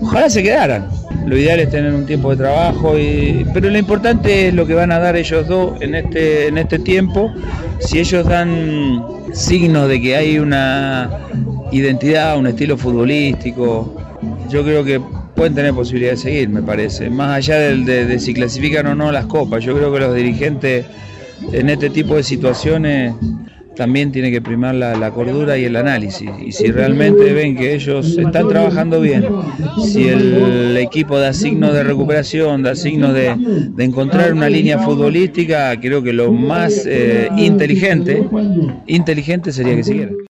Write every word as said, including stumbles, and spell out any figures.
ojalá se quedaran. Lo ideal es tener un tiempo de trabajo, y, pero lo importante es lo que van a dar ellos dos en este, en este tiempo. Si ellos dan signos de que hay una identidad, un estilo futbolístico, yo creo que pueden tener posibilidad de seguir, me parece. Más allá del, de, de si clasifican o no las copas, yo creo que los dirigentes en este tipo de situaciones también tiene que primar la, la cordura y el análisis, y si realmente ven que ellos están trabajando bien, si el equipo da signos de recuperación, da signos de, de encontrar una línea futbolística, creo que lo más eh, inteligente, inteligente sería que siguieran.